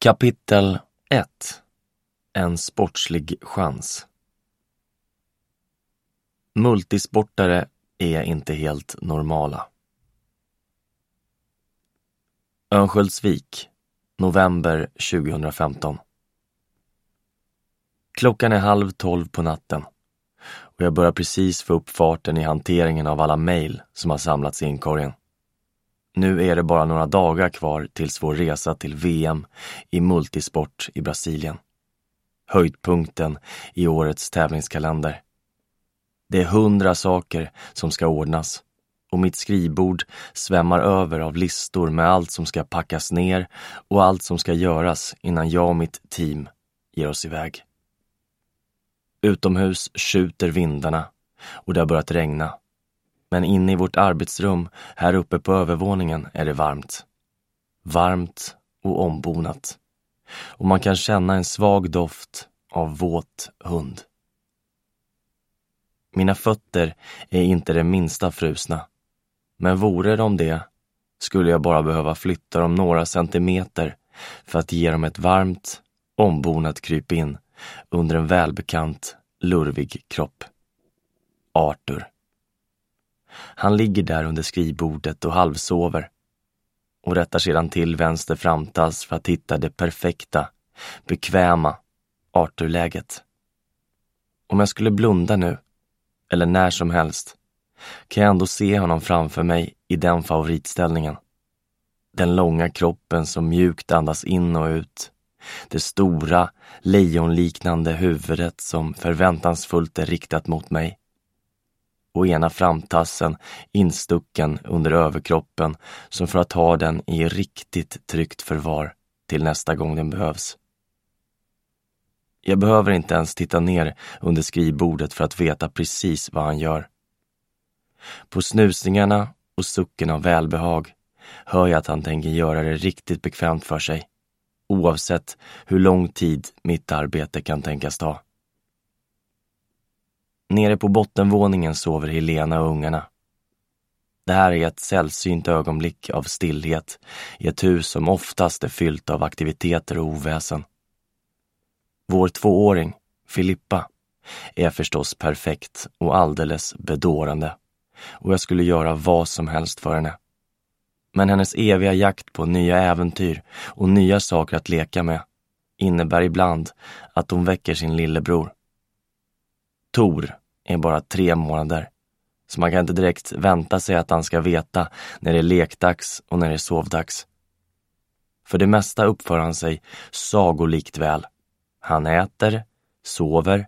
Kapitel 1. En sportslig chans. Multisportare är inte helt normala. Örnsköldsvik, november 2015. Klockan är 11:30 på natten och jag börjar precis få upp farten i hanteringen av alla mejl som har samlats i inkorgen. Nu är det bara några dagar kvar tills vår resa till VM i multisport i Brasilien. Höjdpunkten i årets tävlingskalender. Det är 100 saker som ska ordnas och mitt skrivbord svämmar över av listor med allt som ska packas ner och allt som ska göras innan jag och mitt team ger oss iväg. Utomhus skjuter vindarna och det har börjat regna. Men inne i vårt arbetsrum här uppe på övervåningen är det varmt. Varmt och ombonat. Och man kan känna en svag doft av våt hund. Mina fötter är inte det minsta frusna. Men vore de det skulle jag bara behöva flytta dem några centimeter för att ge dem ett varmt, ombonat kryp in under en välbekant, lurvig kropp. Arthur. Han ligger där under skrivbordet och halvsover och rättar sedan till vänster framtass för att hitta det perfekta, bekväma Arthur-läget. Om jag skulle blunda nu, eller när som helst, kan jag ändå se honom framför mig i den favoritställningen. Den långa kroppen som mjukt andas in och ut. Det stora, lejonliknande huvudet som förväntansfullt är riktat mot mig. Och ena framtassen instucken under överkroppen som för att ha den i riktigt tryggt förvar till nästa gång den behövs. Jag behöver inte ens titta ner under skrivbordet för att veta precis vad han gör. På snusningarna och sucken av välbehag hör jag att han tänker göra det riktigt bekvämt för sig, oavsett hur lång tid mitt arbete kan tänkas ta. Nere på bottenvåningen sover Helena och ungarna. Det här är ett sällsynt ögonblick av stillhet i ett hus som oftast är fyllt av aktiviteter och oväsen. Vår 2-åring, Filippa, är förstås perfekt och alldeles bedårande och jag skulle göra vad som helst för henne. Men hennes eviga jakt på nya äventyr och nya saker att leka med innebär ibland att hon väcker sin lillebror. Tor är bara 3 månader, så man kan inte direkt vänta sig att han ska veta när det är lekdags och när det är sovdags. För det mesta uppför han sig sagolikt väl. Han äter, sover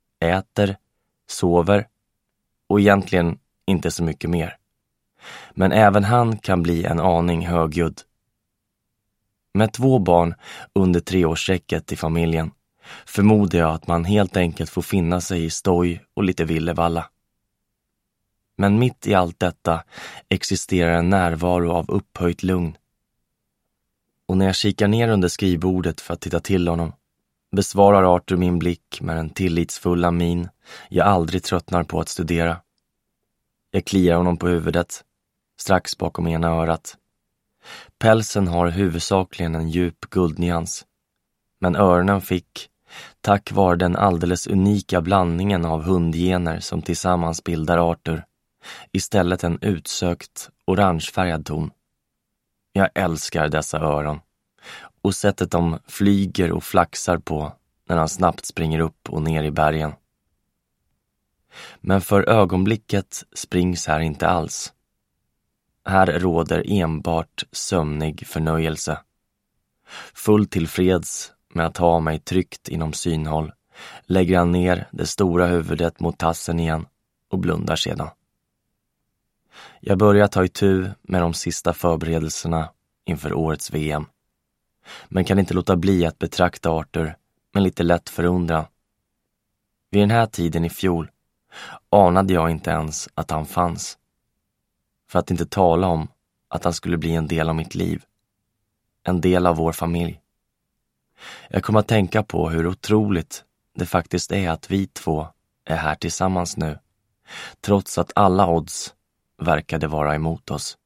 och egentligen inte så mycket mer. Men även han kan bli en aning högljudd. Med 2 barn under 3-årsstrecket i familjen förmodar jag att man helt enkelt får finna sig i stoj och lite villevalla. Men mitt i allt detta existerar en närvaro av upphöjt lugn. Och när jag kikar ner under skrivbordet för att titta till honom besvarar Arthur min blick med den tillitsfulla min jag aldrig tröttnar på att studera. Jag kliar honom på huvudet, strax bakom ena örat. Pälsen har huvudsakligen en djup guldnyans, men öronen fick, tack vare den alldeles unika blandningen av hundgener som tillsammans bildar Arthur, istället en utsökt orangefärgad ton. Jag älskar dessa öron och sättet de flyger och flaxar på när han snabbt springer upp och ner i bergen. Men för ögonblicket springs här inte alls. Här råder enbart sömnig förnöjelse. Full tillfreds med att ha mig tryckt inom synhåll lägger han ner det stora huvudet mot tassen igen och blundar sedan. Jag börjar ta itu med de sista förberedelserna inför årets VM. Men kan inte låta bli att betrakta Arthur med lite lätt förundran. Vid den här tiden i fjol anade jag inte ens att han fanns. För att inte tala om att han skulle bli en del av mitt liv. En del av vår familj. Jag kommer att tänka på hur otroligt det faktiskt är att vi 2 är här tillsammans nu. Trots att alla odds verkade vara emot oss.